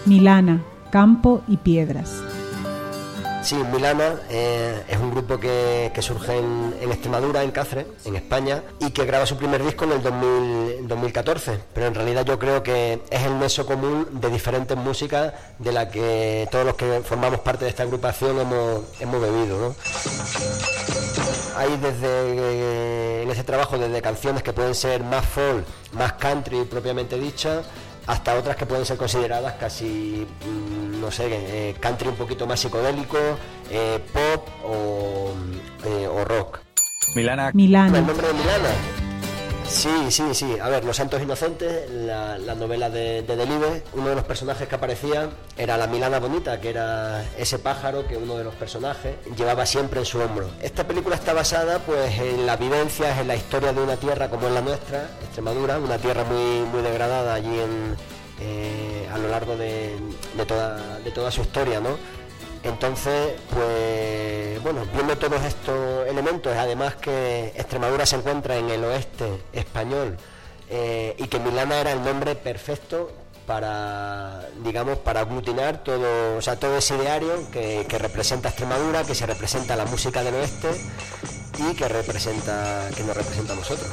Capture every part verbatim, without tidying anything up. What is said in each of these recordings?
Milana, Campo y Piedras. Sí, Milana eh, es un grupo que, que surge en, en Extremadura, en Cáceres, en España, y que graba su primer disco en el dos mil, dos mil catorce, pero en realidad yo creo que es el nexo común de diferentes músicas de la que todos los que formamos parte de esta agrupación hemos, hemos bebido, ¿no? Hay desde, en ese trabajo, desde canciones que pueden ser más folk, más country propiamente dicha, hasta otras que pueden ser consideradas casi, no sé, eh, country un poquito más psicodélico, eh, pop o, eh, o rock. Milana. Milana. ¿El nombre de Milana? Sí, sí, sí. A ver, Los Santos Inocentes, la, la novela de, de Delibes, uno de los personajes que aparecía era la Milana Bonita, que era ese pájaro que uno de los personajes llevaba siempre en su hombro. Esta película está basada pues en las vivencias, en la historia de una tierra como es la nuestra, Extremadura, una tierra muy, muy degradada allí en, eh, a lo largo de, de, toda, de toda su historia, ¿no? Entonces, pues, bueno, viendo todos estos elementos, además que Extremadura se encuentra en el oeste español eh, y que Milana era el nombre perfecto para, digamos, para aglutinar todo, o sea, todo ese ideario que, que representa Extremadura, que se representa la música del oeste y que representa, que nos representa a nosotros.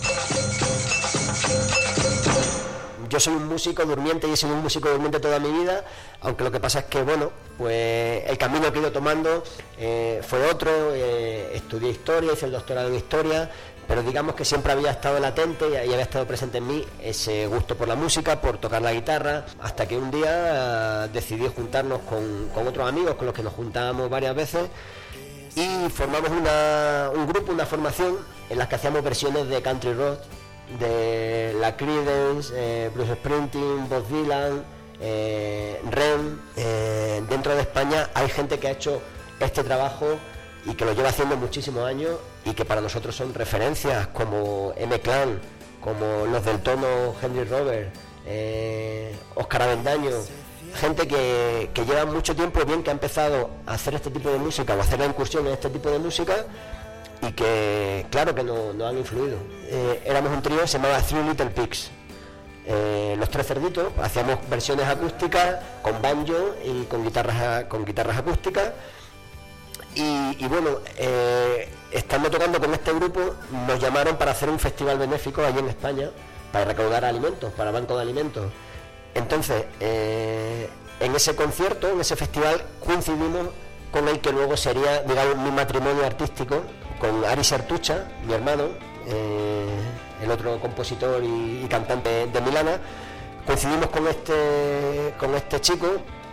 Yo soy un músico durmiente y he sido un músico durmiente toda mi vida, aunque lo que pasa es que, bueno, pues el camino que he ido tomando eh, fue otro, eh, estudié historia, hice el doctorado en historia, pero digamos que siempre había estado latente y había estado presente en mí ese gusto por la música, por tocar la guitarra, hasta que un día eh, decidí juntarnos con, con otros amigos con los que nos juntábamos varias veces y formamos una, un grupo, una formación en la que hacíamos versiones de country rock, de la Creedence, eh, Bruce Springsteen, Bob Dylan, eh, Ren. Eh, dentro de España hay gente que ha hecho este trabajo y que lo lleva haciendo muchísimos años y que para nosotros son referencias como M-Clan, como los del tono Henry Roberts, eh, Óscar Avendaño, gente que, que lleva mucho tiempo, bien que ha empezado a hacer este tipo de música o a hacer la incursión en este tipo de música y que claro que nos no han influido. Eh, éramos un trío, se llamaba Three Little Pigs, eh, los tres cerditos, hacíamos versiones acústicas con banjo y con guitarras, con guitarras acústicas y, y bueno, eh, estando tocando con este grupo nos llamaron para hacer un festival benéfico allí en España para recaudar alimentos, para Banco de Alimentos. Entonces, eh, en ese concierto, en ese festival coincidimos con el que luego sería, digamos, mi matrimonio artístico con Ari Sertucha, mi hermano, eh, el otro compositor y, y cantante de Milana. Coincidimos con este con este chico,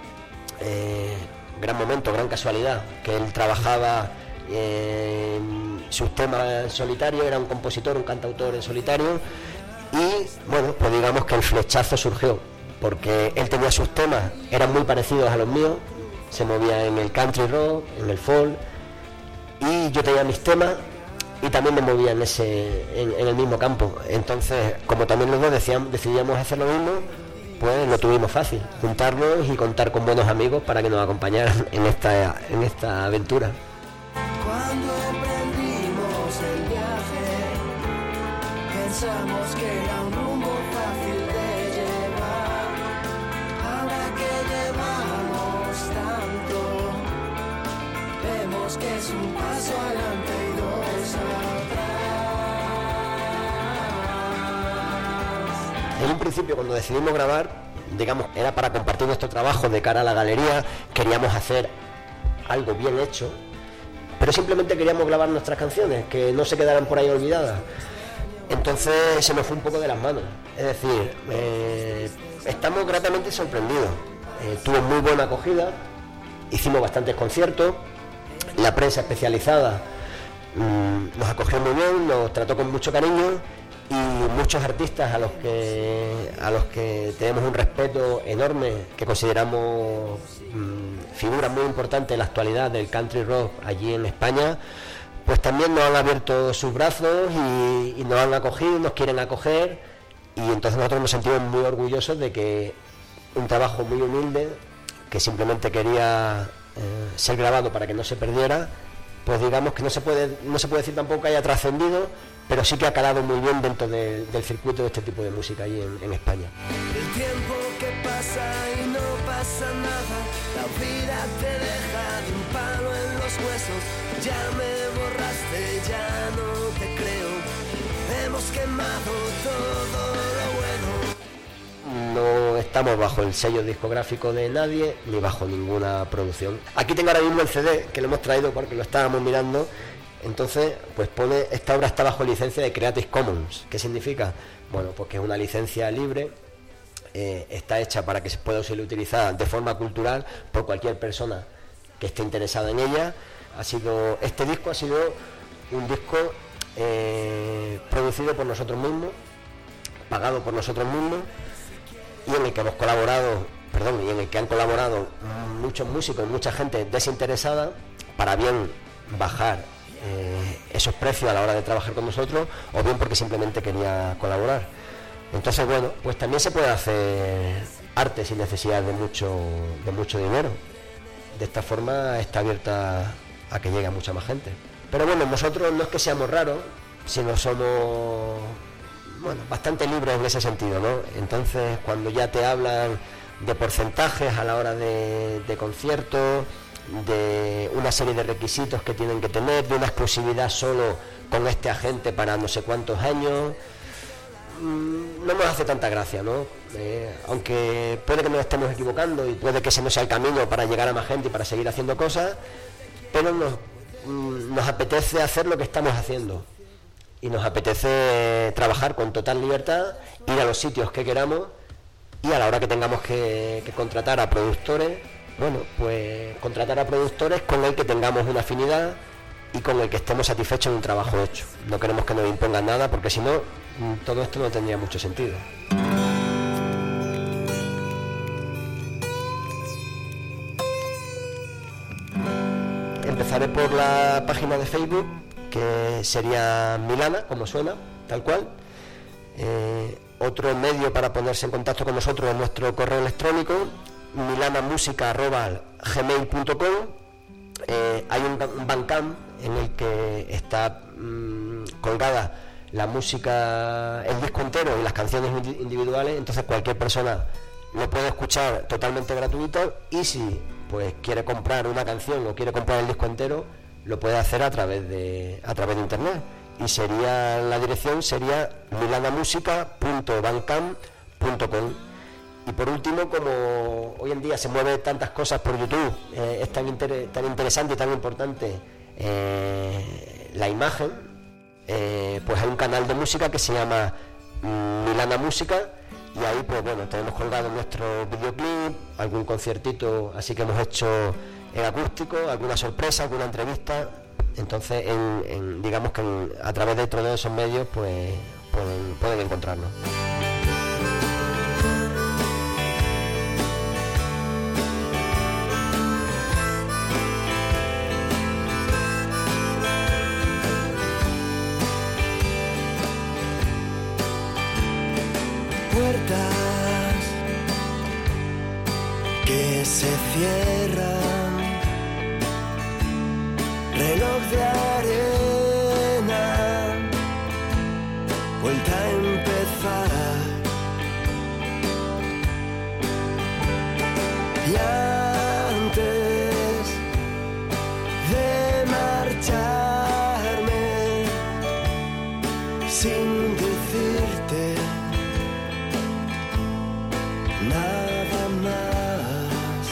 eh, gran momento, gran casualidad, que él trabajaba eh, en sus temas en solitario, era un compositor, un cantautor en solitario, y bueno, pues digamos que el flechazo surgió, porque él tenía sus temas, eran muy parecidos a los míos, se movía en el country rock, en el folk, y yo tenía mis temas y también me movía en ese en, en el mismo campo. Entonces, como también los dos decíamos, decidíamos hacer lo mismo, pues lo tuvimos fácil, juntarnos y contar con buenos amigos para que nos acompañaran en esta en esta aventura. Cuando emprendimos el viaje, pensamos que era un rumbo fácil de llevar. Ahora que llevamos tanto, vemos que es un paso adelante y dos atrás. En un principio, cuando decidimos grabar, digamos, era para compartir nuestro trabajo de cara a la galería, queríamos hacer algo bien hecho, pero simplemente queríamos grabar nuestras canciones, que no se quedaran por ahí olvidadas. Entonces se nos fue un poco de las manos, es decir, eh, estamos gratamente sorprendidos. Eh, tuvo muy buena acogida, hicimos bastantes conciertos, la prensa especializada mmm, nos acogió muy bien, nos trató con mucho cariño y muchos artistas a los que a los que tenemos un respeto enorme, que consideramos mmm, figuras muy importantes en la actualidad del country rock allí en España, pues también nos han abierto sus brazos y, y nos han acogido, nos quieren acoger, y entonces nosotros nos sentimos muy orgullosos de que un trabajo muy humilde, que simplemente quería eh, ser grabado para que no se perdiera, pues digamos que no se puede no se puede decir tampoco que haya trascendido, pero sí que ha calado muy bien dentro de, del circuito de este tipo de música allí en, en España. El tiempo que pasa pasa y no pasa nada. La vida te deja de un palo en los huesos. Ya me borraste, ya no te creo. Hemos quemado todo lo bueno. No estamos bajo el sello discográfico de nadie ni bajo ninguna producción. Aquí tengo ahora mismo el C D que lo hemos traído porque lo estábamos mirando. Entonces, pues pone, esta obra está bajo licencia de Creative Commons. ¿Qué significa? Bueno, pues que es una licencia libre, eh, está hecha para que se pueda ser utilizada de forma cultural por cualquier persona que esté interesada en ella. Ha sido, este disco ha sido un disco eh, producido por nosotros mismos, pagado por nosotros mismos, y en el que hemos colaborado, perdón, y en el que han colaborado muchos músicos, mucha gente desinteresada, para bien bajar eh, esos precios a la hora de trabajar con nosotros, o bien porque simplemente quería colaborar. Entonces, bueno, pues también se puede hacer arte sin necesidad de mucho, de mucho dinero. De esta forma está abierta a que llegue a mucha más gente. Pero bueno, nosotros no es que seamos raros, sino somos, bueno, bastante libres en ese sentido, ¿no? Entonces, cuando ya te hablan de porcentajes a la hora de, de conciertos, de una serie de requisitos que tienen que tener, de una exclusividad solo con este agente para no sé cuántos años, mmm, no nos hace tanta gracia, ¿no? Eh, aunque puede que nos estemos equivocando y puede que ese no sea el camino para llegar a más gente y para seguir haciendo cosas, pero nos, mmm, nos apetece hacer lo que estamos haciendo. Y nos apetece trabajar con total libertad, ir a los sitios que queramos, y a la hora que tengamos que, que contratar a productores, bueno, pues contratar a productores con el que tengamos una afinidad y con el que estemos satisfechos de un trabajo hecho. No queremos que nos impongan nada, porque si no, todo esto no tendría mucho sentido. Empezaré por la página de Facebook, que sería Milana, como suena, tal cual. Eh, otro medio para ponerse en contacto con nosotros es nuestro correo electrónico, milanamusica arroba gmail punto com. Eh, hay un, un Bandcamp en el que está mmm, colgada la música, el disco entero y las canciones individuales, entonces cualquier persona lo puede escuchar totalmente gratuito, y si pues quiere comprar una canción o quiere comprar el disco entero, lo puede hacer a través de a través de internet, y sería la dirección sería milanamusica punto bandcamp punto com. Y por último, como hoy en día se mueven tantas cosas por YouTube, eh, es tan, inter- tan interesante y tan importante eh, la imagen, eh, pues hay un canal de música que se llama mm, Milana Música, y ahí pues bueno, tenemos colgado nuestro videoclip, algún conciertito así que hemos hecho en acústico, alguna sorpresa, alguna entrevista. Entonces en, en, digamos que en, a través de todos esos medios pues pueden, pueden encontrarnos. Puertas que se cierran, reloj de arena, vuelta a empezar. Y antes de marcharme, sin decirte nada más,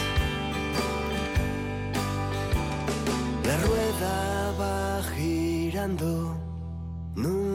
la rueda va girando, nunca